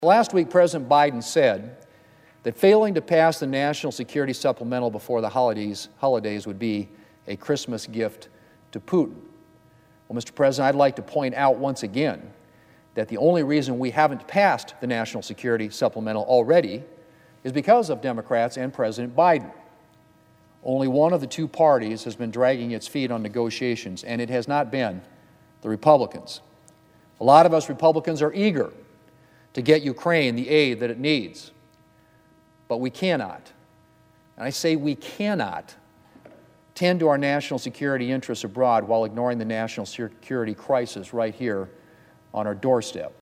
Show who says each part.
Speaker 1: Last week, President Biden said that failing to pass the National Security Supplemental before the holidays would be a Christmas gift to Putin. Well, Mr. President, I'd like to point out once again that the only reason we haven't passed the National Security Supplemental already is because of Democrats and President Biden. Only one of the two parties has been dragging its feet on negotiations, and it has not been the Republicans. A lot of us Republicans are eager to get Ukraine the aid that it needs, but we cannot, and I say we cannot, tend to our national security interests abroad while ignoring the national security crisis right here on our doorstep.